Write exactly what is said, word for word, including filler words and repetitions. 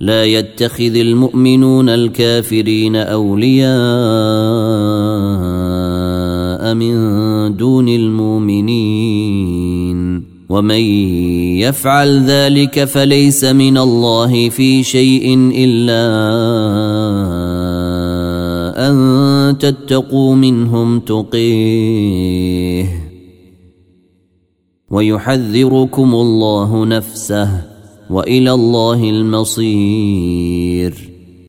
لا يتخذ المؤمنون الكافرين أولياء من دون المؤمنين ومن يفعل ذلك فليس من الله في شيء إلا أن تتقوا منهم تقيه ويحذركم الله نفسه وإلى الله المصير.